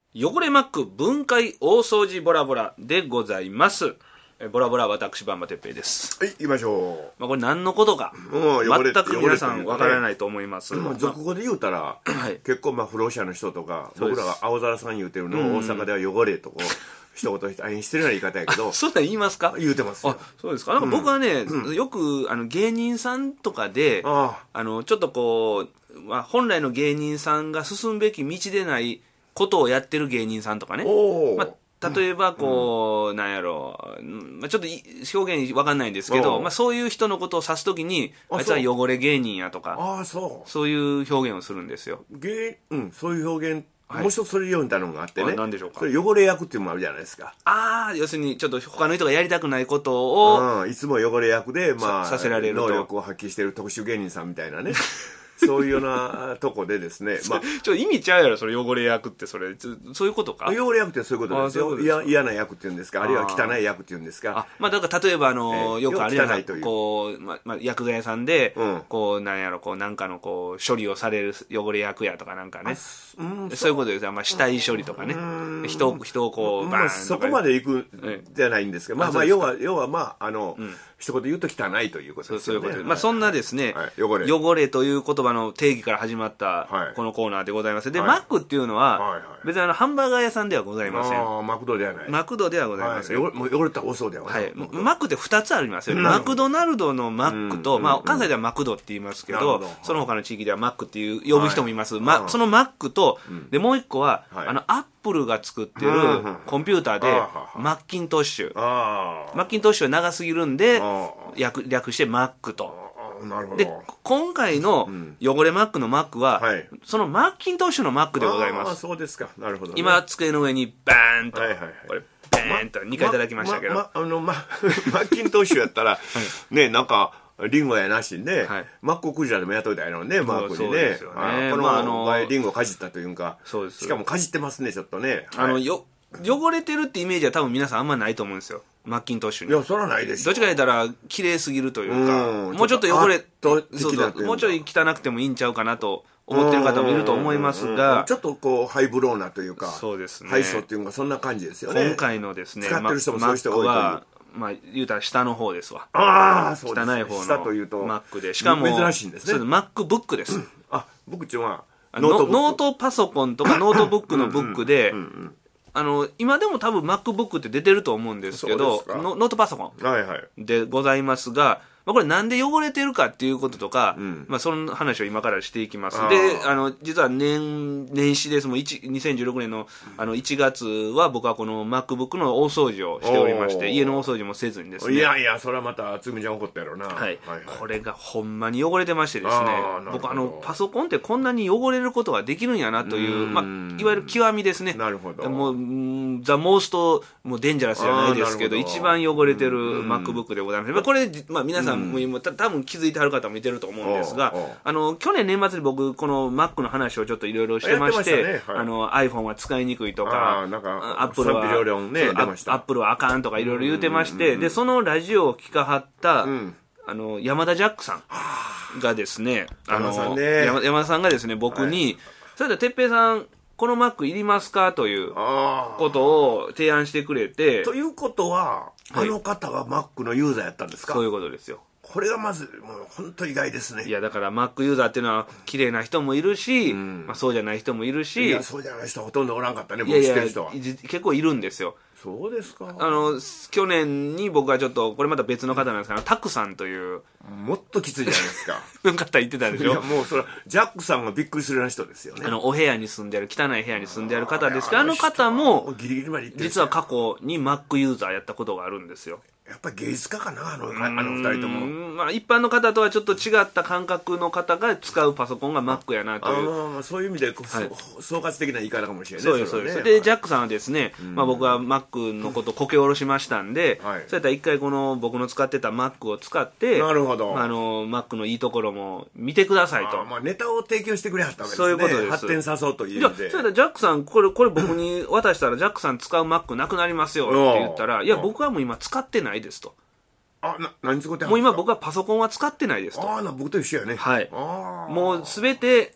汚れマック分解大掃除ボラボラでございます。ボラボラ私バンバ哲平です。 はい、行きましょう。これ何のことか全く皆さんわからないと思います。 俗語で言うたら、結構不老者の人とか僕らが青皿さん言うてるのを大阪では汚れとこう一言失礼な言い方やけどそんなん言いますか？ 言うてますよ。 そうですか。なんか僕はね、よく芸人さんとかでちょっとこう、本来の芸人さんが進むべき道でないことをやってる芸人さんとかね、例えばこう、なんやろう、ちょっと表現わかんないんですけど、そういう人のことを指すときにあいつは汚れ芸人やとか、そういう表現をするんですよ。 そういう表現、もう一つそれ読んだのがあってね。 何でしょうか？ それ汚れ役っていうのもあるじゃないですか。 要するにちょっと他の人がやりたくないことを、 いつも汚れ役でさせられると能力を発揮している特殊芸人さんみたいなねそういうようなとこでですね、 ちょっと意味ちゃうやろ、それ汚れ役って。それそういうことか？ 汚れ役ってそういうことですよ。嫌な役っていうんですか、あるいは汚い役っていうんですか。 だから例えばよくあるじゃないですか、こう薬剤屋さんでこうなんやろ、こうなんかのこう処理をされる汚れ役やとかなんかね、そういうことですよ。死体処理とかね、人をこうバーンとか、 そこまでいくじゃないんですけど、要は一言言うと汚いということですよね。 そういうことで、そんなですね、汚れという言葉の定義から始まったこのコーナーでございます。で、マックっていうのは別にハンバーガー屋さんではございません。 マクドではない。 マクドではございません。 もう汚れたら多そうではない。 マックって2つありますよ。マクドナルドのマックと、関西ではマクドって言いますけど、その他の地域ではマックっていう呼ぶ人もいます。そのマックと、でもう一個はアップルが作ってるコンピューターでマッキントッシュ。マッキントッシュは長すぎるんで略してマックと。で、今回の汚れマックのマックは、そのマッキントッシュのマックでございます。 そうですか。なるほど。 今机の上にバーンと、これバーンと2回いただきましたけど、 マッキントッシュやったらね、なんかリンゴやなしね、マッコクジラでもやっといたやろね、マックにね。この場合リンゴかじったというか、しかもかじってますね、ちょっとね。 汚れてるってイメージは多分皆さんあんまないと思うんですよ、マッキントッシュに。 いや、そらないでしょ。 どっちか言ったら綺麗すぎるというか、もうちょっと汚れ、もうちょい汚くてもいいんちゃうかなと思ってる方もいると思いますが、 ちょっとこうハイブローなというか、 そうですね、 ハイソっていうかそんな感じですよね。 今回のですね、 使ってる人もそういう人多いという。 マックは言うたら下の方ですわ。 そうですね。 汚い方の下というとマックで、しかも珍しいんですね。 マックブックです。 僕ちはノートパソコンとかノートブックのブックで、今でも多分 MacBook って出てると思うんですけど、ノートパソコンでございますが、これなんで汚れてるかっていうこととか、その話を今からしていきます。で、実は年始です。もう2016年の1月は僕はこの MacBook の大掃除をしておりまして、家の大掃除もせずにですね。 いやいや、それはまたつみちゃん怒ったやろな。 これがほんまに汚れてましてですね、僕パソコンってこんなに汚れることができるんやなという、いわゆる極みですね。 なるほど。 もうザ・モーストもうデンジャラスじゃないですけど、一番汚れてる MacBook でございます。これ皆さんもう多分気づいてはる方もいてると思うんですが、去年年末に僕この Mac の話をちょっといろいろしてまして、iPhone は使いにくいとか、Apple はあかんとかいろいろ言うてまして、でそのラジオを聞かはった山田ジャックさんがですね、山田さんがですね、僕にそれでは哲平さんこの Mac いりますかということを提案してくれて。 ということはあの方は Mac のユーザーやったんですか？ そういうことですよ。 これがまずもう本当意外ですね。 いやだから Mac ユーザーっていうのは綺麗な人もいるし、そうじゃない人もいるし。 いやそうじゃない人ほとんどおらんかったね、僕知ってる人は。 結構いるんですよ。 そうですか。 去年に僕はちょっとこれまた別の方なんですけど、タクさんというもっときついじゃないですかの方言ってたでしょ。 いやもうそれジャックさんがびっくりするような人ですよね。 お部屋に住んである汚い部屋に住んである方ですけど、方もギリギリまで行ってる。 実は過去に Mac ユーザーやったことがあるんですよ。 やっぱり芸術家かな、あの二人とも。 一般の方とはちょっと違った感覚の方が使うパソコンが Mac やなという。 そういう意味で総括的な言い方かもしれない。 そうです。でジャックさんはですね、僕は Mac のことをこけおろしましたんで、そうやったら一回この僕の使ってた Mac を使って、 なるほど。 Mac のいいところも見てくださいと。 ネタを提供してくれはったわけですね。 そういうことです。 発展さそうという意味で。 そうやったらジャックさんこれ僕に渡したらジャックさん使う Mac なくなりますよって言ったら、いや僕はもう今使ってないですと。 何使ってはるんですか？ もう今僕はパソコンは使ってないですと。 僕と一緒やね。 はい。もうすべて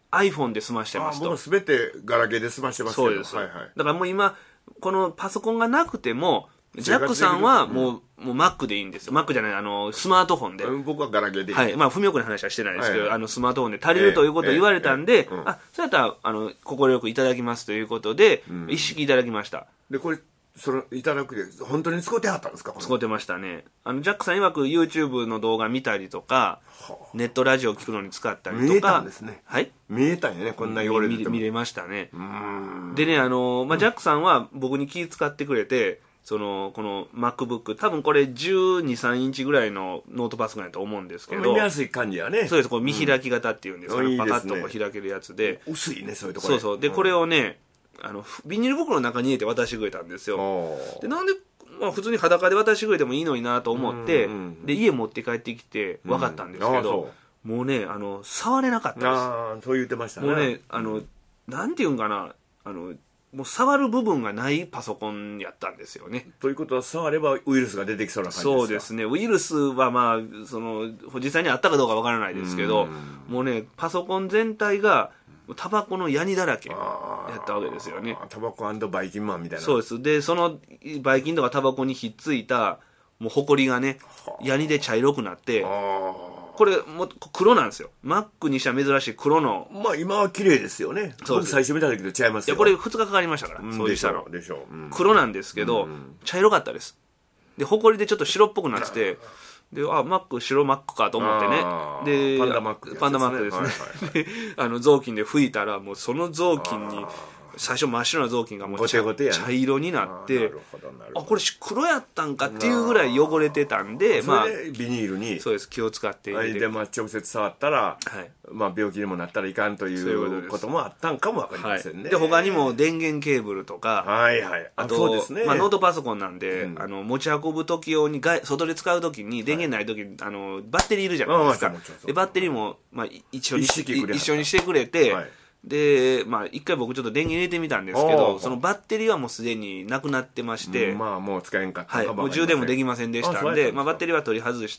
iPhone で済ましてますと。 もう全てガラケーで済ましてますけど。 そうです、はいはい、だからもう今このパソコンがなくてもジャックさんはもう Mac でいいんですよ。Mac じゃない、スマートフォンで。 僕はガラケーでいい。 はい。まあ、文岡の話はしてないですけど、スマートフォンで足りるということを言われたんで、そうやったら、快くいただきますということで、一式いただきました。 で、これ、いただくで、本当に使ってはったんですか？ 使ってましたね。ジャックさん曰く YouTube の動画見たりとか、ネットラジオ聞くのに使ったりとか。 見えたんですね。 はい。 見えたんやね、こんな汚れてても。 見れましたね。でね、ジャックさんは僕に気遣ってくれて、この MacBook 多分これ12、3インチぐらいのノートパソコンやと思うんですけど、 見やすい感じやね。 そうです。これ見開き型っていうんですけど、パカッとこう開けるやつで、 薄いね、そういうところ。 そうそう。で、これをね、ビニール袋の中に入れて渡してくれたんですよ。で、なんで、まあ普通に裸で渡してくれてもいいのになと思って、で、家持って帰ってきて分かったんですけど、もうね、触れなかったです。 ああ、そう言ってましたね。 もうね、なんていうんかな、もう触る部分がないパソコンやったんですよね。 ということは触ればウイルスが出てきそうな感じですか？ そうですね。ウイルスはまあ実際にあったかどうかわからないですけど、もうねパソコン全体がタバコのヤニだらけやったわけですよね。 タバコ&バイキンマンみたいな。 そうです。でそのバイキンとかタバコにひっついたもうホコリがねヤニで茶色くなって。これも黒なんですよ。Mac にしては珍しい黒の。 まあ今は綺麗ですよね。僕最初見た時と違いますよ。 いやこれ2日かかりましたから、掃除したの。 でしょう。 黒なんですけど、茶色かったです。でホコリでちょっと白っぽくなってて、でMac 白 Mac かと思ってね。でパンダ Mac ですね。で雑巾で拭いたらもうその雑巾に最初真っ白な雑巾がもう茶色になって、これ黒やったんかっていうぐらい汚れてたんで、 まあビニールにそうです気を使って入れて、 でまあ直接触ったら、まあ病気にもなったらいかんということもあったんかもわかりませんね。 で他にも電源ケーブルとか、あとノートパソコンなんで持ち運ぶ時用に外で使う時に電源ない時バッテリーいるじゃないですか。でバッテリーもまあ一緒にしてくれて。でまあ一回僕ちょっと電源入れてみたんですけど、そのバッテリーはもうすでになくなってまして、 まあもう使えんかったかもう充電もできませんでしたんで、まあバッテリーは取り外して、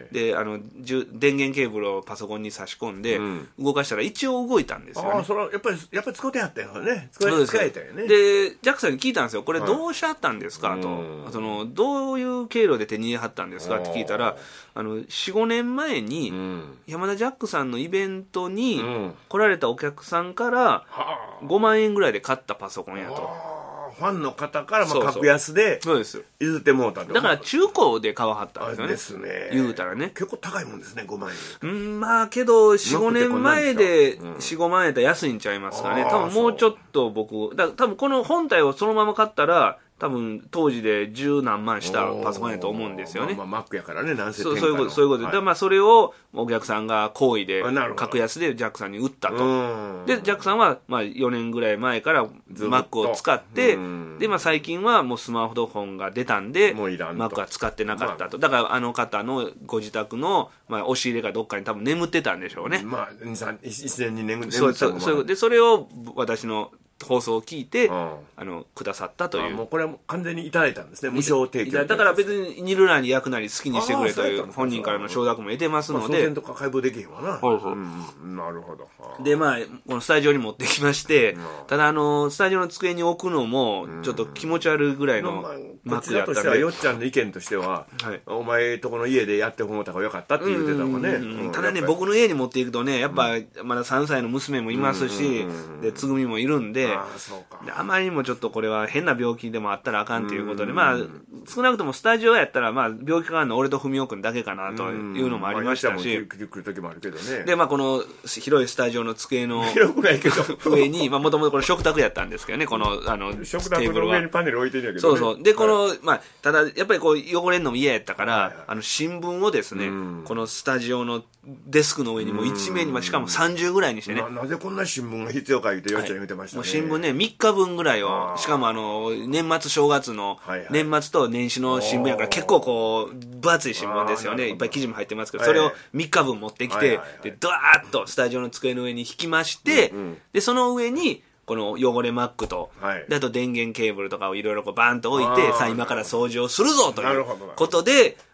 で電源ケーブルをパソコンに差し込んで動かしたら一応動いたんですよね。 それはやっぱり使ってやったよね。使えたよね。 でジャックさんに聞いたんですよ。これどうしはったんですかと、どういう経路で手に入れはったんですかって聞いたら、4、5年前に山田ジャックさんのイベントに来られたお客さんから5万円ぐらいで買ったパソコンやと。 ファンの方から格安で譲ってもうたと。 だから中古で買わはったんですよね。言うたらね結構高いもんですね、5万円。まあけど4、5年前で4、5万円やったら安いんちゃいますかね。多分もうちょっと僕多分この本体をそのまま買ったら多分当時で十何万したパソコンやと思うんですよね。 まあ Mac やからね、なんせそういうことで、まあそれをお客さんが好意で格安でジャックさんに売ったと。でジャックさんはまあ4年ぐらい前から Mac を使って、でまあ最近はもうスマートフォンが出たんで Mac は使ってなかったと。だからあの方のご自宅のまあ押し入れかどっかに多分眠ってたんでしょうね。 まあ1年2年眠ってたので、それを私の放送を聞いてくださったという。 もうこれは完全にいただいたんですね、無償提供。 だから別に煮るなり焼くなり好きにしてくれという本人からの承諾も得てますので、 送電とか解剖できへんわな。なるほど。 でまあこのスタジオに持ってきまして、ただスタジオの机に置くのもちょっと気持ち悪いぐらいのマックだったんで、こちらとしてはよっちゃんの意見としては、お前とこの家でやってもらった方がよかったって言ってたもんね。 ただね僕の家に持っていくとねやっぱまだ3歳の娘もいますし、でつぐみもいるんで、あまりにもちょっとこれは変な病気でもあったらあかんということで、まあ少なくともスタジオやったらまあ病気かかるの俺と文雄君だけかなというのもありましたし、でまあこの広いスタジオの机の上にもともとこれ食卓やったんですけどね、この食卓の上にパネル置いてるんやけど、 そうでこのまあただやっぱりこう汚れるのも嫌やったから新聞をですねこのスタジオのデスクの上にも一面にしかも30ぐらいにしてね、 なぜこんな新聞が必要か言ってよっちゃん言ってましたね。 もう新聞ね3日分ぐらいを、しかも年末正月の年末と年始の新聞やから結構こう分厚い新聞ですよね。いっぱい記事も入ってますけど、それを3日分持ってきてでドワーッとスタジオの机の上に引きまして、でその上にこの汚れ Mac と、であと電源ケーブルとかをいろいろバーンと置いて、さあ今から掃除をするぞということで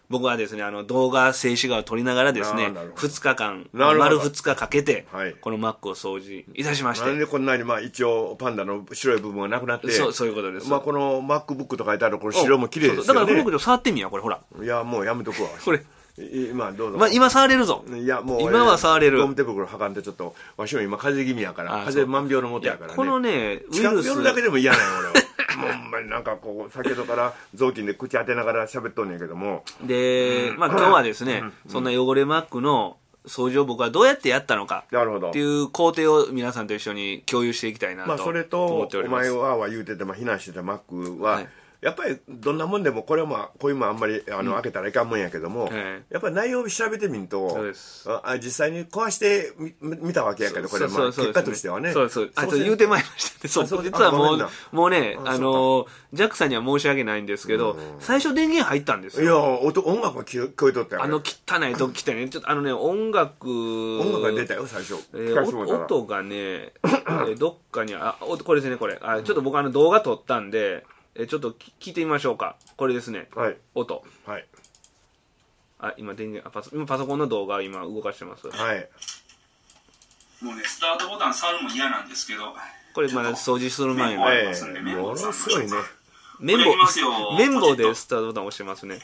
僕はですね、動画静止画を撮りながらですね、2日間、丸2日かけて、この Mac を掃除いたしまして。 なんでこんなに、一応、パンダの白い部分がなくなって、 そういうことです。 この MacBook と書いてあるこの白も綺麗ですよね。 だから、この触ってみや、これ、ほら。 いや、もうやめとくわ。 これ。 今どうぞ。 今触れるぞ。 いや、もう。 今は触れる。 ゴム手袋はかんでちょっと、わしも今風邪気味やから、風邪万病のもとやからね。 このね、 ウイルス。だけでも嫌なんよ、俺は。もうほんまになんかこう、先ほどから雑巾で口当てながら喋っとんねんけども。 で、今日はですね、そんな汚れ Mac の掃除を僕はどうやってやったのかっていう工程を皆さんと一緒に共有していきたいなと思っております。 それと、お前は言うてて、避難してた Mac は、やっぱりどんなもんでもこれはこういうもんあんまり開けたらいかんもんやけども、やっぱり内容を調べてみると実際に壊してみたわけやけど、これ結果としてはね。 言うてまいりましたね。実はもうね、ジャックさんには申し訳ないんですけど、最初電源入ったんですよ。 いや、音楽が聞こえとったよ。 汚いと来てね、ちょっと音楽が出たよ最初。 音がね、どっかにこれですね、これちょっと僕動画撮ったんでちょっと聞いてみましょうか。これですね。音。今電源今パソコンの動画を今動かしてます。 もうね、スタートボタン触るのも嫌なんですけど。 これまだ掃除する前に。 ものすごいね。 綿棒でスタートボタン押してますね。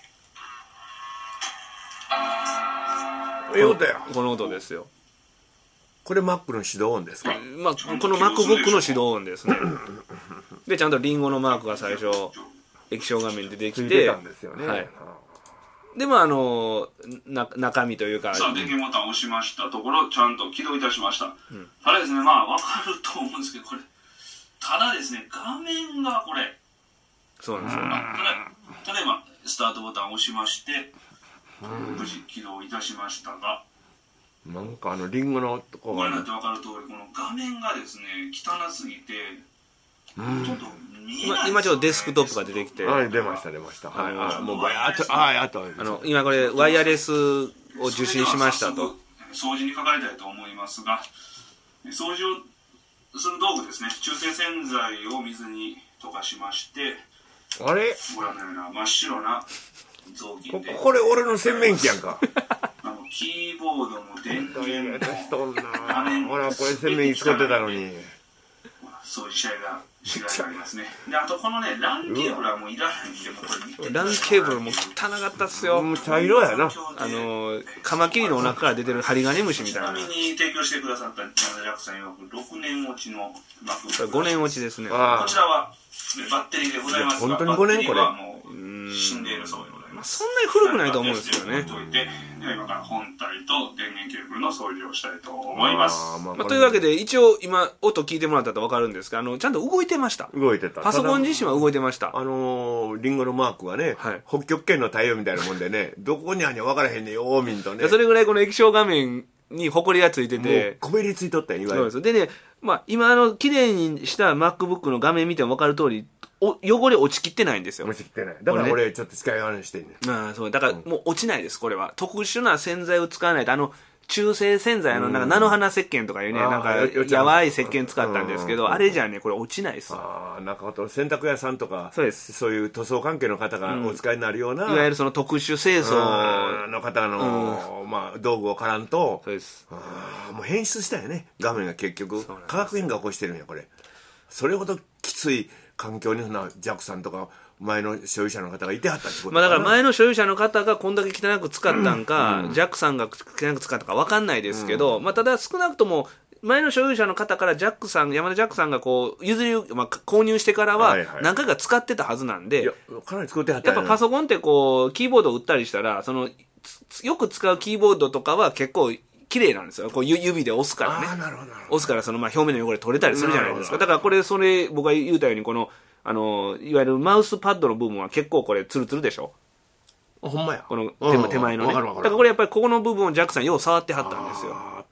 この音ですよ。 これ Mac の始動音ですか？ この MacBook の始動音ですね。でちゃんとリンゴのマークが最初液晶画面でできて、でも中身というか、 さあ電源ボタンを押しましたところちゃんと起動いたしました。ただですね、分かると思うんですけど、これただですね、画面がこれそうなんですよ。 例えばスタートボタンを押しまして無事起動いたしましたが、 なんかリンゴのとこがね、これなんて分かる通り、この画面がですね汚すぎてちょっと見えない。 今ちょっとデスクトップが出てきて、 出ましたもうバヤーっと今これワイヤレスを受信しましたと。 掃除にかかりたいと思いますが、掃除をする道具ですね、中性洗剤を水に溶かしまして、 あれご覧のような真っ白な雑巾で、 これ俺の洗面器やんか。 キーボードも電源も画面も、ほらこれ洗面器使ってたのに掃除しがいがありますね。で、あとこのね、LAN ケーブルはもういらないんで、もうこれ見て。 LAN ケーブルも汚かったっすよ。 茶色やな。 カマキリのお腹から出てるハリガネムシみたいな。 ちなみに提供してくださった山田ジャックさん曰く6年落ちの MacBook。 5年落ちですね。こちらはバッテリーでございますが、 本当に5年これ。 死んでいるそうでございます。 そんなに古くないと思うんですよね。 今から本体と電源ケーブルの掃除をしたいと思います。 というわけで一応今音聞いてもらったと分かるんですが、ちゃんと動いてました。 動いてた。 パソコン自身は動いてました。 リンゴのマークはね、北極圏の太陽みたいなもんでね、どこにあんにゃ分からへんねんよーみんとね。 それぐらいこの液晶画面にホコリがついてて、 こびりついとったよ、いわゆる。 そうです。でね、今綺麗にした MacBook の画面見ても分かる通り、汚れ落ちきってないんですよ。 落ちきってない。だから俺ちょっと使い合わせしてんねん。そう。だからもう落ちないです、これは。特殊な洗剤を使わないと、中性洗剤なんか菜の花石鹸とかいうね、なんかやばい石鹸使ったんですけど、あれじゃね、これ落ちないです。 なんか洗濯屋さんとか、そういう塗装関係の方がお使いになるような、 いわゆるその特殊清掃の方の道具をからんと、 そうです。 もう変質したよね、画面が結局。化学変化を起こしてるんや、これ。それほどきつい環境にジャックさんとか前の所有者の方がいてはったってことだから前の所有者の方がこんだけ汚く使ったんか、ジャックさんが汚く使ったか分かんないですけど、ただ少なくとも前の所有者の方から山田ジャックさんがこう購入してからは何回か使ってたはずなんで、 かなり作ってはったやっぱパソコンってこうキーボードを打ったりしたら、よく使うキーボードとかは結構綺麗なんですよ。こう指で押すからね。押すから表面の汚れ取れたりするじゃないですか。だからそれ僕が言うたようにいわゆるマウスパッドの部分は結構これツルツルでしょ。 ほんまや。 この手前のね。だからこれやっぱりここの部分をジャックさんよう触ってはったんですよ。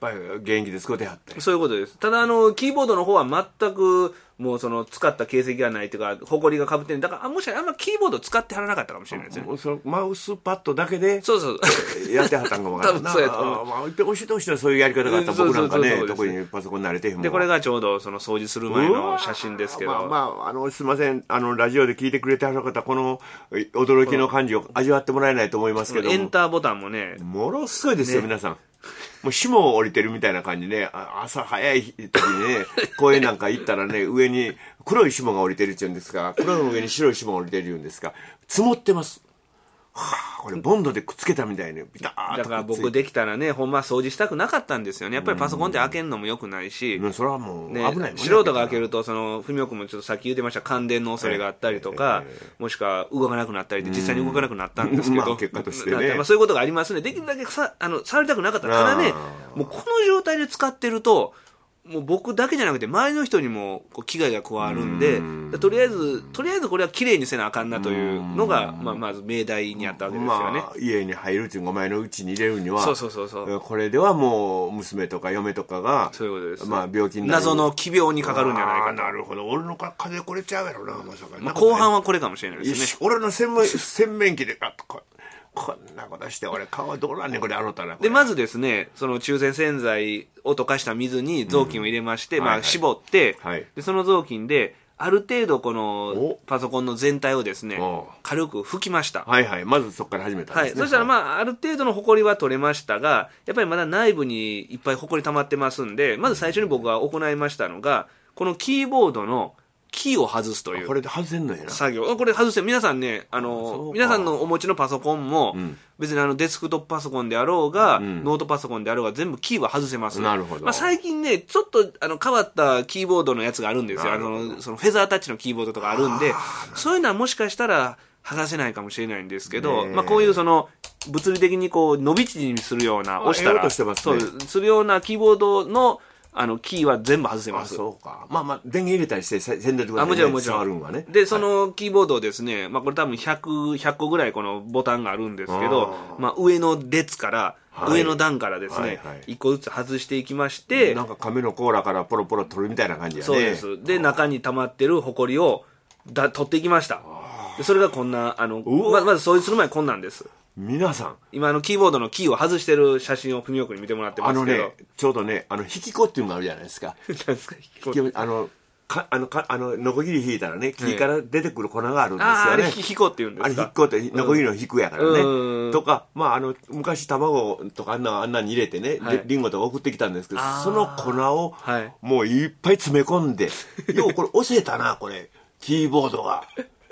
ぱり現役で使ってはって。 そういうことです。ただキーボードの方は全くもうその使った形跡がないというか、埃がかぶってる。だからもしあんまキーボード使ってはらなかったかもしれないですね。 そのマウスパッドだけでそうそうやってはったんかもわからんな。 多分そうやと思う。 まあ一遍教えてほしいのはそういうやり方があったら僕なんかね、特にパソコン慣れてへんもん。 でこれがちょうどその掃除する前の写真ですけど。 すいません、ラジオで聞いてくれてはる方、この驚きの感じを味わってもらえないと思いますけども、 エンターボタンもね、 ものすごいですよ、皆さん。もう霜を降りてるみたいな感じね、朝早い時にね、公園なんか行ったらね、上に黒い霜が降りてるって言うんですか、黒の上に白い霜が降りてる言うんですか、積もってます。はあ、これボンドでくっつけたみたいにビターッと。 だから僕できたらね、ほんま掃除したくなかったんですよね。やっぱりパソコンって開けるのも良くないし、 それはもう危ないもんね。 素人が開けると、文雄君もちょっとさっき言ってました感電の恐れがあったりとか、もしくは動かなくなったりで実際に動かなくなったんですけど、 結果としてね、 そういうことがありますね。できるだけ触りたくなかった。ただね、もうこの状態で使ってると、もう僕だけじゃなくて周りの人にもこう危害が加わるんで、とりあえずこれは綺麗にせなあかんなというのが、まず命題にあったわけですよね。 家に入るうちに5枚のうちに入れるには、 そうこれではもう娘とか嫁とかがそういうことです、 病気になる、 謎の奇病にかかるんじゃないかと。 なるほど、俺の風邪これちゃうやろな、まさか、 後半はこれかもしれないですね。 俺の洗面器でこんなことして俺顔どうなんねんこれ洗ったら。 でまずですね、その中性洗剤を溶かした水に雑巾を入れまして、絞って、でその雑巾である程度このパソコンの全体をですね軽く拭きました。 まずそこから始めたんですね。 そしたらある程度のホコリは取れましたが、やっぱりまだ内部にいっぱいホコリ溜まってますんで、まず最初に僕が行いましたのが、このキーボードのキーを外すという。 これで外せんのやな。 作業。これ外して、皆さんね、皆さんのお持ちのパソコンも、別にデスクトップパソコンであろうが、ノートパソコンであろうが、全部キーは外せます。 なるほど。 最近ね、ちょっと変わったキーボードのやつがあるんですよ。そのフェザータッチのキーボードとかあるんで、そういうのはもしかしたら剥がせないかもしれないんですけど、こういう物理的にこう、伸び縮みするような、押したら、するようなキーボードの、キーは全部外せます。 そうか。電源入れたりして洗濯とかもちろんもちろん。 あるんはね。 で、そのキーボードをですね、これ多分100個ぐらいこのボタンがあるんですけど、上の列から、上の段からですね、1個ずつ外していきまして、 なんか亀の甲羅からポロポロ取るみたいな感じやね。 そうです。で、中に溜まってるホコリを取っていきました。でそれがこんな、まず掃除する前こんなんです。 皆さん今キーボードのキーを外してる写真を文雄君に見てもらってますけど、 ちょうどね引き子っていうのがあるじゃないですか。 何ですか引き子？ ノコギリ引いたらね、木から出てくる粉があるんですよね。 あれ引き子って言うんですか？ あれ引き子ってノコギリの引くやからね。とか昔卵とかあんなに入れてね、リンゴとか送ってきたんですけど、その粉をもういっぱい詰め込んで、ようこれ押せたなこれキーボードが。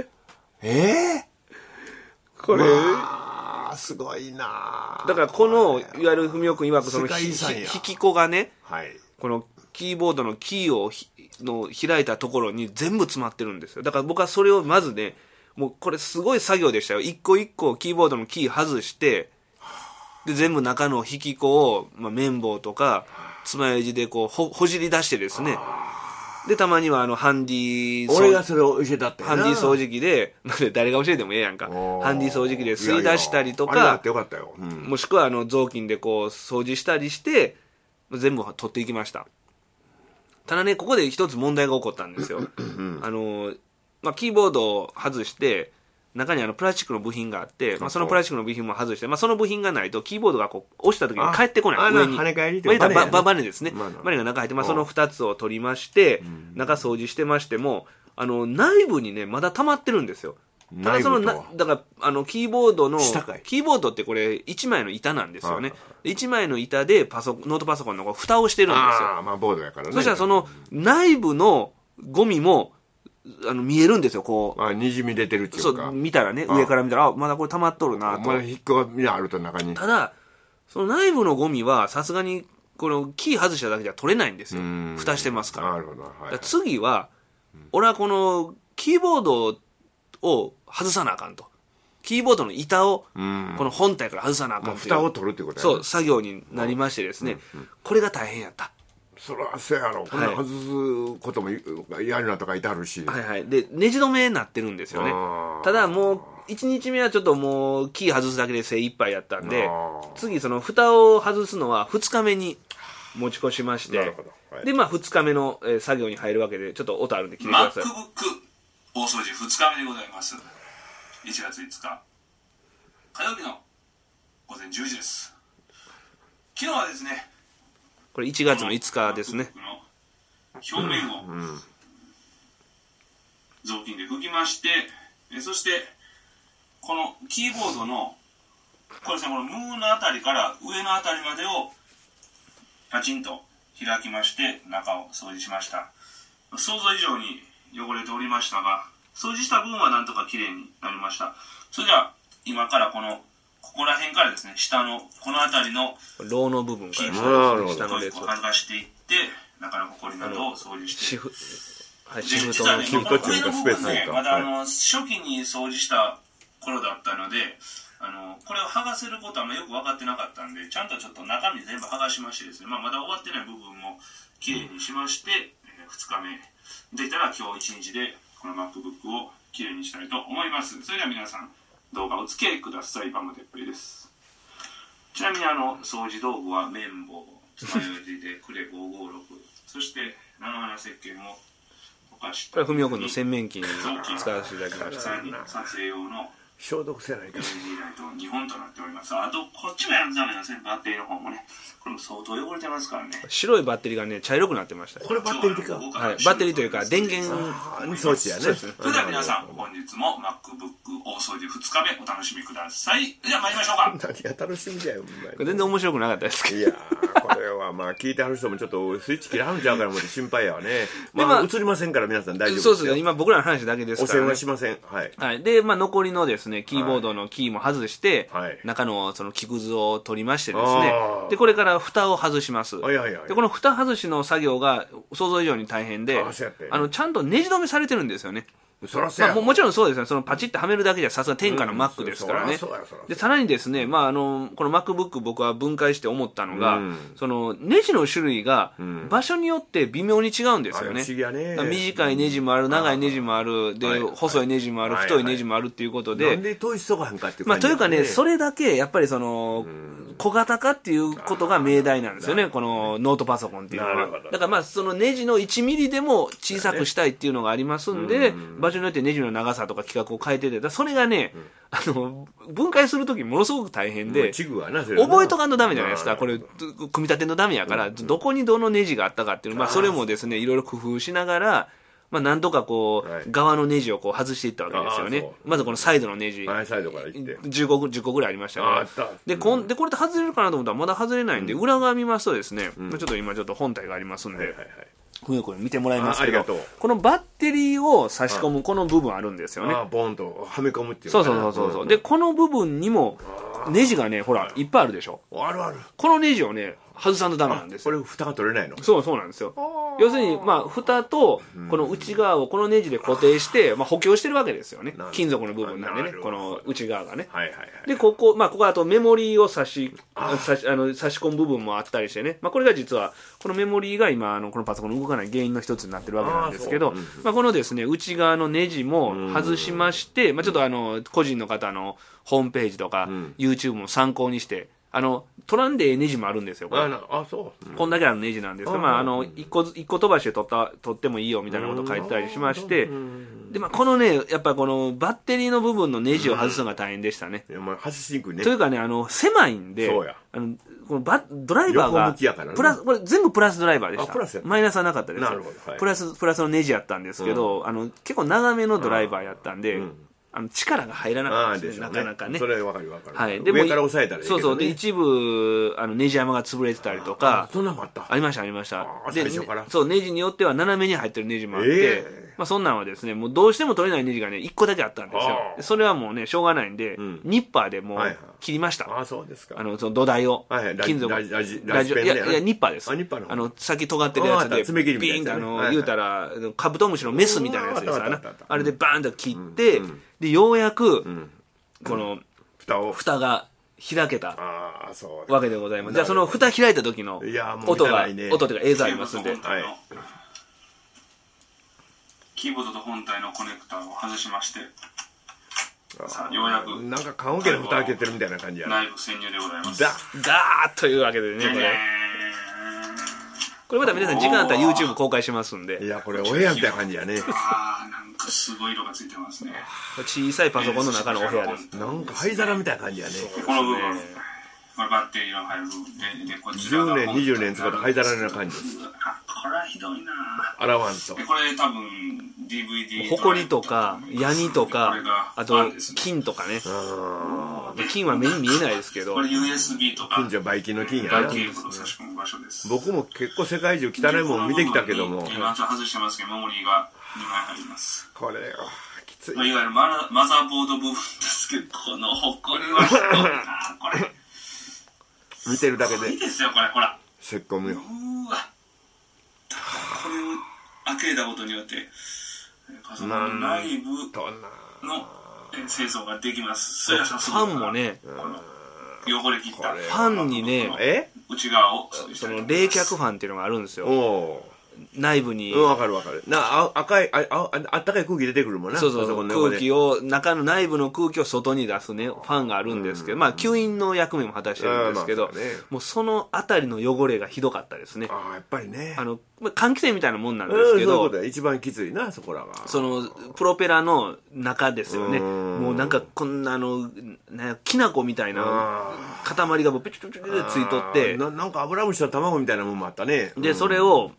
これすごいな。 だからこのいわゆる文雄君曰くその引き子がね、このキーボードのキーを開いたところに全部詰まってるんですよ。だから僕はそれをまずね、もうこれすごい作業でしたよ。一個一個キーボードのキー外して、で全部中の引き子を綿棒とか爪楊枝でこうほじり出してですね。でたまにはハンディ俺がそれを教えたってハンディ掃除機で誰が教えてもええやんか。ハンディ掃除機で吸い出したりとか、もしくは雑巾でこう掃除したりして全部取っていきました。ただね、ここで一つ問題が起こったんですよ。キーボードを外して中にプラスチックの部品があって、そのプラスチックの部品も外して、その部品がないとキーボードがこう押した時に返ってこない。上に跳ね返りとかバネですね。バネが中入って、その2つを取りまして、中掃除してましても内部にねまだ溜まってるんですよ。ただだからキーボードのキーボードってこれ1枚の板なんですよね。1枚の板でノートパソコンの蓋をしてるんですよ。 ボードやからね。 そしたらその内部のゴミも見えるんですよ。こうにじみ出てるっていうか、 そう見たらね、上から見たらまだこれ溜まっとるなと。 まだ引っこがあると中に。 ただその内部のゴミはさすがにこのキー外しただけじゃ取れないんですよ。蓋してますから。 なるほど。 だから次は俺はこのキーボードを外さなあかんと。キーボードの板をこの本体から外さなあかんという、 蓋を取るってことやね。 そう作業になりましてですね、これが大変やった。 そりゃそうやろ。こんな外すこともやるなとかいてあるし。 でネジ止めになってるんですよね。ただもう1日目はちょっともうキー外すだけで精一杯やったんで、次その蓋を外すのは2日目に持ち越しまして、でまあ2日目の作業に入るわけで、ちょっと音あるんで聞いてください。 MacBook 大掃除2日目でございます。1月5日火曜日の午前10時です。昨日はですね、 これ1月の5日ですね。 表面を雑巾で拭きまして、そしてこのキーボードのこれですね、このムーのあたりから上のあたりまでをパチンと開きまして中を掃除しました。想像以上に汚れておりましたが、掃除した分はなんとかきれいになりました。それでは今からここら辺からですね、下のこのあたりのローの部分から下の列を剥がしていって、中のホコリなどを掃除して、 シフ実はね、上の部分ね、まだ初期に掃除した頃だったので、これを剥がせることはよく分かってなかったんで、ちゃんとちょっと中身全部剥がしましてですね、まだ終わってない部分もきれいにしまして、2日目できたら今日1日でこの MacBook をきれいにしたいと思います。それでは皆さん動画お付き合いください。バムでっぷりです。ちなみに掃除道具は綿棒、つまようじでクレ556、そして菜の花石鹸を溶かして、 これは文雄君の洗面器に使わせていただきました。 撮影用の消毒せないか LED ライト2本となっております。あとこっちもやるためなんですね、バッテリーの方もね。これも相当汚れてますからね。 白いバッテリーがね茶色くなってました。 これバッテリーか。 はい、バッテリーというか電源装置やね。 それでは皆さん本日も MacBook 大掃除2日目お楽しみください。では参りましょうか。 何が楽しみだよ。 全然面白くなかったですけど。 いやこれはまあ聞いてはる人もちょっとスイッチ切らはるんちゃうから思って心配やわね。まあ映りませんから皆さん大丈夫ですよ。 そうですね。今僕らの話だけですから、ね。 汚染はしません。はい。 はい。でまあ残りのですねキーボードのキーも外して、はい、中のその木くずを取りましてですね。でこれから蓋を外します。でこの蓋外しの作業が想像以上に大変で、ちゃんとネジ止めされてるんですよね。まあ、もちろんそうですね、そのパチッとはめるだけじゃさすが天下の Mac ですからね。でさらにですね、まあ、この MacBook 僕は分解して思ったのが、そのネジの種類が場所によって微妙に違うんですよね。短いネジもある、長いネジもある、で細いネジもある、太いネジもあるっていうことで、 なんで統一とかんかっていうまあというかね、それだけやっぱりその小型化っていうことが命題なんですよね、このノートパソコンっていうのは。だからまあそのネジの1ミリでも小さくしたいっていうのがありますんで、場所によってネジの長さとか規格を変えてて、それがね、分解するときものすごく大変で、覚えとかんとダメじゃないですか。これ組み立てのダメやから、どこにどのネジがあったかっていう、まあそれもですねいろいろ工夫しながら、まあなんとかこう側のネジをこう外していったわけですよね。まずこのサイドのネジ10個ぐらいありましたから、でこれって外れるかなと思ったらまだ外れないんで、裏側見ますとですね、ちょっと今ちょっと本体がありますんで、ふうこれ見てもらいますけど、このバッテリーを差し込むこの部分あるんですよね。 ボンとはめ込むっていう。 そう。でこの部分にもネジがね、ほらいっぱいあるでしょ。 ある。 このネジをね外さんとダメなんです。 これ蓋が取れないの？ そうなんですよ。要するにまあ蓋とこの内側をこのネジで固定して、まあ補強してるわけですよね。金属の部分なんでね、この内側がね。でここあとメモリーを差し込む部分もあったりしてね。まあこれが実はこのメモリーが今このパソコンの動かない原因の一つになってるわけなんですけど、まあこのですね内側のネジも外しまして、まあちょっと個人の方のホームページとか YouTube も参考にして。取らんでネジもあるんですよ。こんだけあるネジなんですけど、まあ一個飛ばして取ってもいいよみたいなことを書いてたりしまして、でまあこのねやっぱこのバッテリーの部分のネジを外すのが大変でしたね。 外しにくいね。 というかね狭いんで、このドライバーがこれ全部プラスドライバーでした。マイナスはなかったです。プラスのネジやったんですけど、結構長めのドライバーやったんで。力が入らなかったですね、なかなかね。 それわかる。 はい。 でも上から押さえたらいいけどね。 そうで一部ネジ山が潰れてたりとか、 そんなのもあった。 ありました。 最初から。 そうネジによっては斜めに入ってるネジもあって、まあそんなのはですね、もうどうしても取れないネジがね1個だけあったんですよ。それはもうねしょうがないんで、ニッパーでもう切りました。 あ、そうですか。 その土台を金属ラジペンね。 いやニッパーです。先尖ってるやつでピーンと言うたらカブトムシのメスみたいなやつですからね。あれでバーンと切って。でようやくこの蓋が開けたわけでございます。じゃあその蓋開いた時の音というか映像ありますんで、 キーボードと本体のコネクタを外しまして、さあようやくなんか棺桶の蓋開けてるみたいな感じや。 内部潜入でございます。 ガーッというわけでね、これこれまた皆さん時間あったら YouTube 公開しますんで。 いや、これお部屋みたいな感じやね。 なんかすごい色がついてますね。 小さいパソコンの中のお部屋です。 なんか灰皿みたいな感じやね。 この部分、バッテリーの入るで、こっち 10年、20年使った灰皿のような感じです。 これはひどいな洗わんと。 これ多分 DVD。 ほこりとか、ヤニとか、あと、菌とかね。菌は目に見えないですけど。 これ USB とか。 菌じゃばい菌の菌やな。僕も結構世界中汚いもん見てきたけども。 今ちょっと外してますけど、メモリーが2枚入ります。 これはきつい。 いわゆるマザーボード部分ですけど、このほこりはひどいなこれ。 見てるだけで。 いいですよ、これ、ほら。 せっこむよ。 うわ。これを開けたことによって、パソコンの内部の清掃ができます。 ファンもね、 汚れ切ったファンにね、 内側をその冷却ファンっていうのがあるんですよ。内部に。 わかるわかる。赤い、あったかい空気出てくるもんな。 そうそう、空気を、中の内部の空気を外に出すね、ファンがあるんですけど、まあ、吸引の役目も果たしてるんですけど、もうそのあたりの汚れがひどかったですね。 ああ、やっぱりね。 換気扇みたいなもんなんですけど、 そういうことだ。一番きついな、そこらが。 その、プロペラの中ですよね。もうなんか、こんなきな粉みたいな塊がペチペチペチついとって、 なんか油虫の卵みたいなもんもあったね。 で、それを、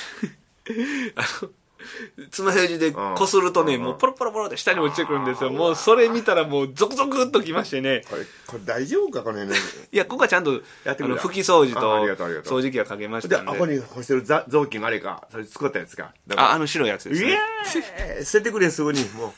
爪楊枝でこするとね、もうポロポロポロって下に落ちてくるんですよ。もうそれ見たらもうゾクゾクっときましてね。 これ大丈夫かこれね。 いや、ここはちゃんと拭き掃除と掃除機がかけましたんで。 で、ここに干してる雑巾があれか、それ作ったやつか。 白いやつですね。 イエーイ捨ててくれ、すぐに。もう。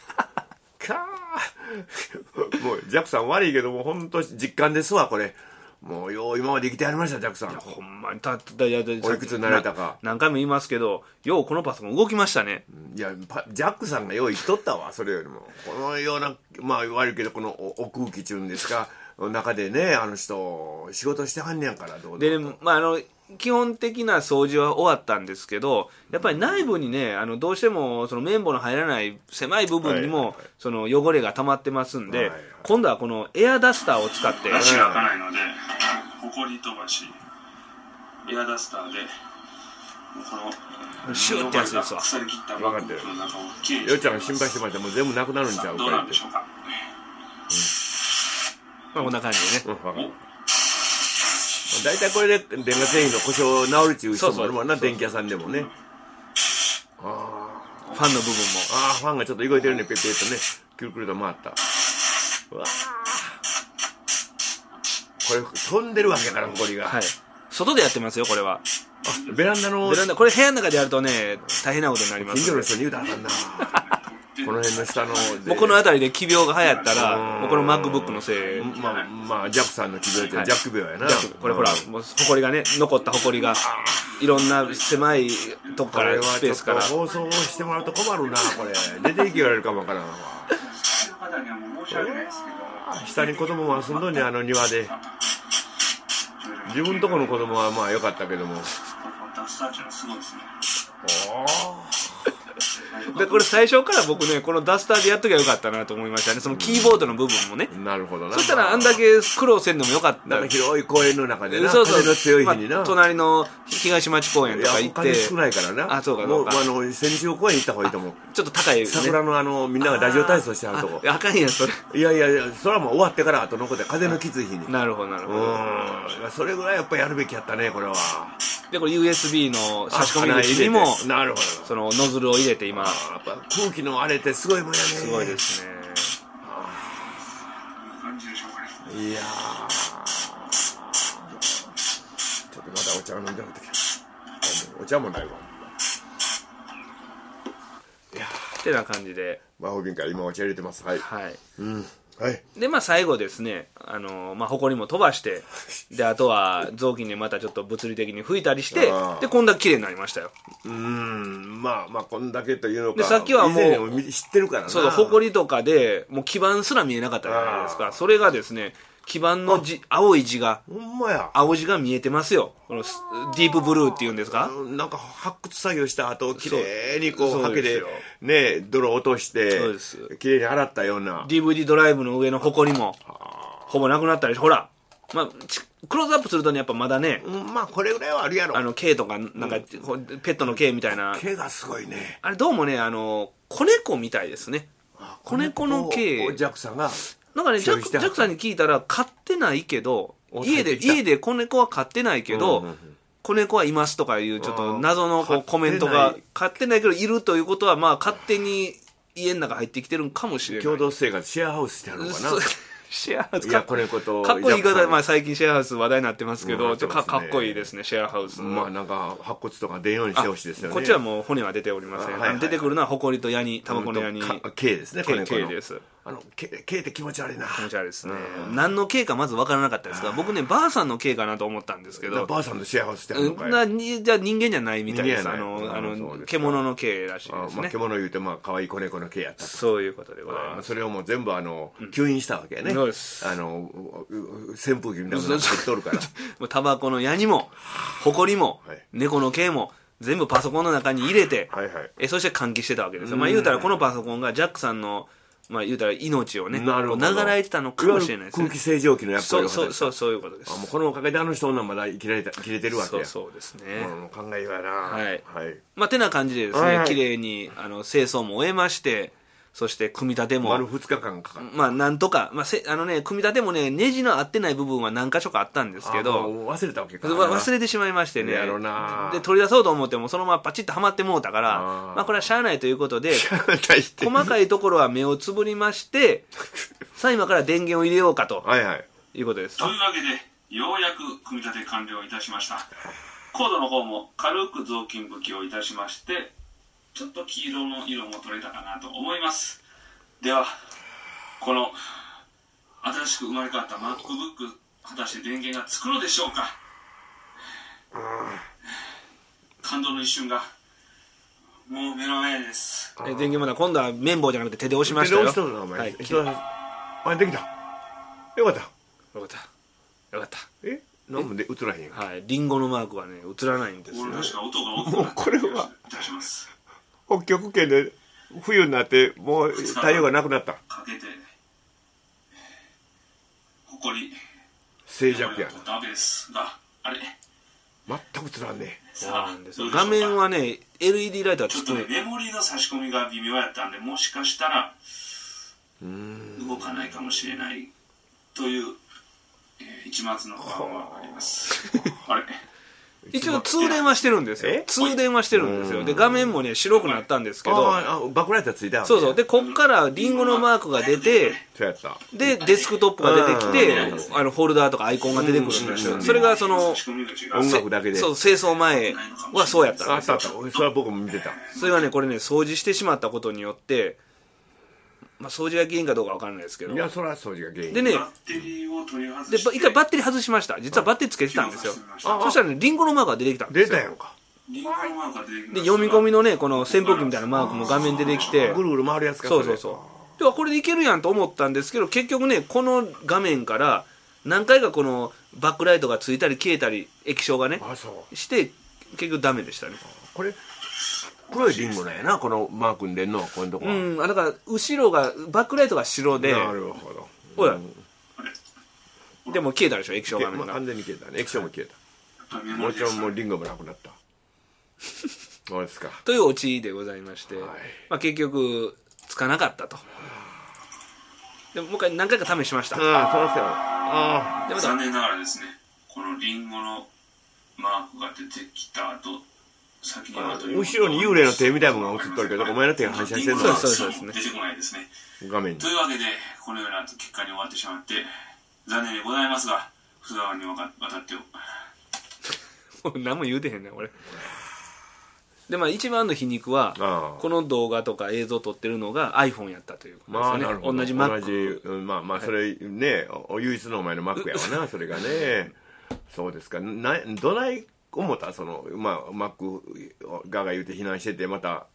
もう、ジャックさん悪いけども、ほんと実感ですわ、これ。もう今まで生きてやりました、ジャックさん。 ほんまにおいくつになられたか。 何回も言いますけど、ようこのパソコン動きましたね。 いや、ジャックさんがよう生きとったわ、それよりも。このような、まあ悪いけど、この奥空気ちゅうんですか、中でね、あの人、仕事してはんねやんから、どうで、まあ基本的な掃除は終わったんですけど、やっぱり内部にね、どうしてもその綿棒の入らない狭い部分にもその汚れが溜まってますんで、今度はこのエアダスターを使って、 足が開かないので、ほこり飛ばし、エアダスターでこのシューってやつですわ。 腐り切った分かってる。よっちゃんが心配してました。もう全部なくなるんちゃうか。 どうなんでしょうか。 まあこんな感じでね。 大体これで電化製品の故障治るっていう人もあるもんな、電気屋さんでもね。 ファンの部分も。 ファンがちょっと動いてるね、ペッペッとね。くるくると回った。うわこれ飛んでるわけやから、ほこりが。 はい。外でやってますよ、これは。 ベランダ、 これ部屋の中でやるとね、大変なことになります。 近所の人に言うたらあかんな。この辺の下のもうこの辺りで奇病が流行ったら、もうこの MacBook のせい。 まあジャックさんの奇病ってジャック病やな。 これほら、もう埃がね、残った埃がいろんな狭いとこからスペースから。 放送してもらうと困るな、これ。出ていけられるかもわからんわ。下に子供は住んどんね、庭で。自分とこの子供はまあ良かったけども。 でこれ最初から僕ね、このダスターでやっときゃよかったなと思いましたね。そのキーボードの部分もね。 なるほどな。 そしたらあんだけ苦労せんでもよかった。 なんか広い公園の中でな、風の強い日にな。 隣の東町公園とか行って。 お金少ないからな。 そうかそうか。 もう千秋公園行った方がいいと思う。 ちょっと高いね。 桜のみんながラジオ体操してはるとこ。 あかんやん、それ。 いや、それはもう終わってから後残って風のきつい日に。 なるほど、なるほど。 それぐらいやっぱりやるべきやったね、これは。 で、これ USB の差し込み口にも、 なるほど。 そのノズルを入れて今。 やっぱ空気のあれってすごいもんやね。 すごいですね。 いやー。ちょっとまだお茶を飲んでるとき。お茶もないわ。 いやー。ってな感じで。 魔法瓶から今お茶入れてます。はい。 はい。 はい、 で最後ですね、ほこりも飛ばしてで、あとは雑巾でまたちょっと物理的に拭いたりしてでこんだけ綺麗になりましたよ。 まあこんだけというのかでさっきはもう知ってるからな。 そうほこりとかでもう基板すら見えなかったじゃないですか。それがですね、基板の青い字が、 ほんまや、 青字が見えてますよ。このディープブルーっていうんですか。 なんか発掘作業した後きれいにこうハケでね泥落としてきれいに洗ったような。 DVD ドライブの上のホコリもほぼなくなったり、ほらまあクローズアップするとねやっぱまだね、 まあこれぐらいはあるやろ。 K とかなんか、ペットの K みたいな。 K がすごいね。 あれどうもね子猫みたいですね。子猫の K。 ジャックさんが。 なんかねジャックさんに聞いたら飼ってないけど家で子猫は飼ってないけど、子猫はいますとかいうちょっと謎のコメントが飼ってないけどいるということはまあ勝手に家の中入ってきてるんかもしれない。 共同生活シェアハウスしてあるのかな。 シェアハウスかっこいい言い方、まあ、最近シェアハウス話題になってますけど、かっこいいですね、シェアハウス。 まあなんか白骨とか出んようにしてほしいですよね。 こっちはもう骨は出ておりません。出てくるのはホコリとヤニ、タバコのヤニ。 K ですね、 K です。 K って気持ち悪いな。 気持ち悪いですね。何の K かまず分からなかったですが、僕ねばあさんの K かなと思ったんですけど、 ばあさんのシェアハウスってあるのかい。 じゃあ人間じゃないみたいです。獣の K らしいですね。 獣言うてまあ可愛い子猫の K やったと。 そういうことでございます。 それをもう全部吸引したわけやね。 そうです。 扇風機みたいなのが入っとるから。 タバコのヤニもホコリも猫の K も全部パソコンの中に入れて、そして換気してたわけですよ。まあ言うたらこのパソコンがジャックさんのまあ言うたら命をね流れてたのかもしれないですね。 空気清浄機のやつ。 そういうことです。 もうこのおかげで人女まだ生きれてるわけや。 そうですね。 考えようやな。 はい。まあてな感じでですね、綺麗に清掃も終えまして、そして組み立ても丸2日間かかる。 まあなんとか、まあ組み立てもねネジの合ってない部分は何箇所かあったんですけど、 忘れたわけか。 忘れてしまいましてね。 やろな。 で取り出そうと思ってもそのままパチッとはまってもうたから、まあこれはしゃあないということで、細かいところは目をつぶりまして、さあ今から電源を入れようかということです。 というわけでようやく組み立て完了いたしました。コードの方も軽く雑巾拭きをいたしまして。ちょっと黄色の色も取れたかなと思います。ではこの新しく生まれ変わった MacBook 果たして電源がつくのでしょうか。感動の一瞬がもう目の前です。 電源まだ今度は綿棒じゃなくて手で押しましたよ。 手で押したのお前。できた。よかった。何もで映らへん。 はい。リンゴのマークはね映らないんですよ。 確か音が大きくなってこれは北極圏で冬になってもう太陽がなくなった。 かけてほこり静寂やダメですがあれ全く映らんね。 そうなんですよ。画面はね LED ライトはちょっとねメモリーの差し込みが微妙やったんでもしかしたら動かないかもしれないという一末の不安はあります。あれ一応通電はしてるんですよ。通電はしてるんですよ。で画面もね白くなったんですけど、 バックライトついた。 そう。でこっからリンゴのマークが出て、でデスクトップが出てきて、フォルダーとかアイコンが出てくるんですよ。それがその音楽だけで。 そう清掃前はそうやったんですよ。 それは僕も見てた。 それはねこれね掃除してしまったことによって。まあ掃除が原因かどうかわからないですけど。 いやそれは掃除が原因。 でね、で一回バッテリー外しました。実はバッテリーつけてたんですよ。そしたらねリンゴのマークが出てきたんですよ。 出たやんか。 で読み込みのねこの扇風機みたいなマークも画面出てきて、 ぐるぐる回るやつか。 そう。ではこれでいけるやんと思ったんですけど結局ねこの画面から何回かこのバックライトがついたり消えたり液晶がねして結局ダメでしたね。 これ黒いリンゴなんやなこのマークに出んのはこういうとこは。 だから後ろがバックライトが白で。 なるほど。 ほら。でも消えたでしょ液晶画面が。 完全に消えたね。液晶も消えた。もちろんもうリンゴもなくなった。そうですか。 というオチでございまして、まあ結局つかなかったと。でももう一回何回か試しました。 そうですよ。 残念ながらですねこのリンゴのマークが出てきた後。 後ろに幽霊の手みたいなものが映っとるけどお前の手が反射してるのはそうですね。 出てこないですね画面に。 というわけでこのような結果に終わってしまって残念でございますが福沢に渡って何も言うてへんねん俺でまあ一番の皮肉はこの動画とか映像撮ってるのが iPhone やったということですね。同じ Mac。 まあそれね唯一のお前の Mac やわなそれがね。そうですか。どない思ったそのまあマックが言うて避難しててまた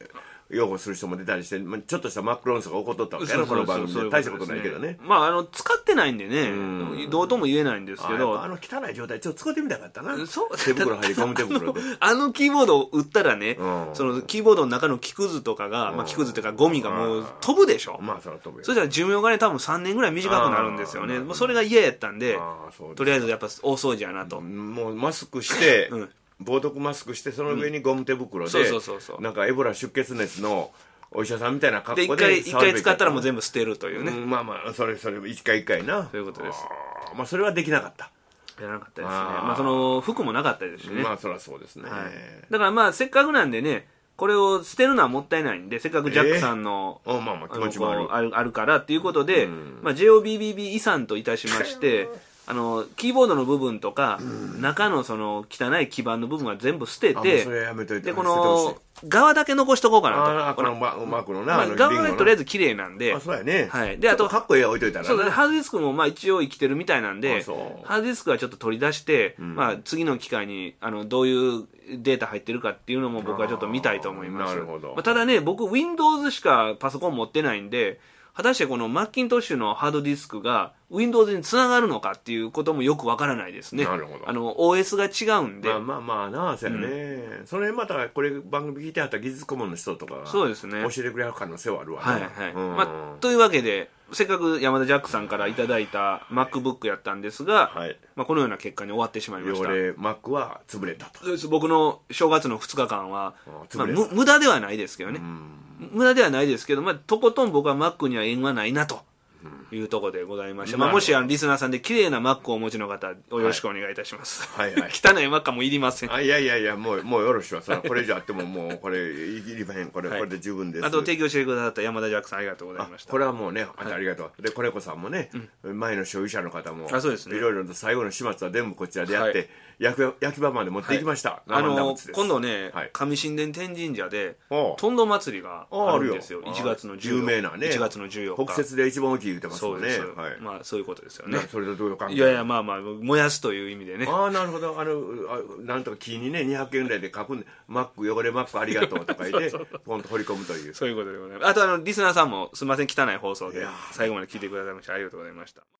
擁護する人も出たりして、ちょっとしたマクロンスが起こっとったわけやろ、この番組で。大したことないけどね。 まあ、使ってないんでね、どうとも言えないんですけど。 汚い状態、ちょっと使ってみたかったな。手袋入り、ゴム手袋で。 キーボードを打ったらね、そのキーボードの中の木くずとかが、木くずっていうかゴミがもう飛ぶでしょ。 まあ、それは飛ぶよ。 そしたら寿命がね、多分3年ぐらい短くなるんですよね。もうそれが嫌やったんで、とりあえずやっぱ大掃除やなと。 もうマスクして、防毒マスクして、その上にゴム手袋で、なんかエボラ出血熱のお医者さんみたいな格好で一回使ったらもう全部捨てるというね。 まあまあ、それ一回な。 そういうことです。 まあ、それはできなかった。 やらなかったですね。まあ、その服もなかったですしね。 まあ、そりゃそうですね。 だからまあ、せっかくなんでね、これを捨てるのはもったいないんで、せっかくジャックさんの気持ちもあるからっていうことで、JOBBB 遺産といたしまして、キーボードの部分とか、中のその汚い基板の部分は全部捨てて、で、この側だけ残しとこうかなと。 このマークのな、 側がとりあえず綺麗なんで。 そうやね。 はい。で、あと、 かっこいい置いといたら。 そうだね。ハードディスクもまあ一応生きてるみたいなんで、ハードディスクはちょっと取り出して、まあ次の機会に、どういうデータ入ってるかっていうのも僕はちょっと見たいと思います。 なるほど。 ただね、僕 Windows しかパソコン持ってないんで、果たしてこのマッキントッシュのハードディスクが Windows につながるのかっていうこともよくわからないですね。 なるほど。 OS が違うんで。 まあなあ、そうやね。その辺またこれ番組聞いてはった技術顧問の人とかがそうですね。 教えてくれる可能性はあるわね。はい。というわけで、せっかく山田ジャックさんからいただいた MacBook やったんですが、このような結果に終わってしまいました。 Mac は潰れたと。 そうです。僕の正月の2日間は、無駄ではないですけどね。無駄ではないですけど、とことん僕は Mac には縁はないなというところでございまして、もしリスナーさんで綺麗な Mac をお持ちの方、よろしくお願いいたします。汚い Mac もいりません。 いや、もうよろしいわ。これ以上あってももうこれいりまへん。これで十分です。 あと提供してくださった山田ジャックさんありがとうございました。 これはもうね、ありがとう。で、コレコさんもね、前の所有者の方も、いろいろと最後の始末は全部こちらでやって、焼き場まで持っていきました。 今度ね、上新田天神社で、とんど祭りがあるんですよ。1月の14日。 有名なね。 1月の14日。 北節で一番大きい言ってますもんね。 まあそういうことですよね。 それとどういう関係？ いやまあ燃やすという意味でね。 なるほど。なんとか木にね200円ぐらいで書くんで、汚れマックありがとうとか言ってポンと掘り込むという。 そういうことでございます。あとリスナーさんもすみません、汚い放送で最後まで聞いてくださいましてありがとうございました。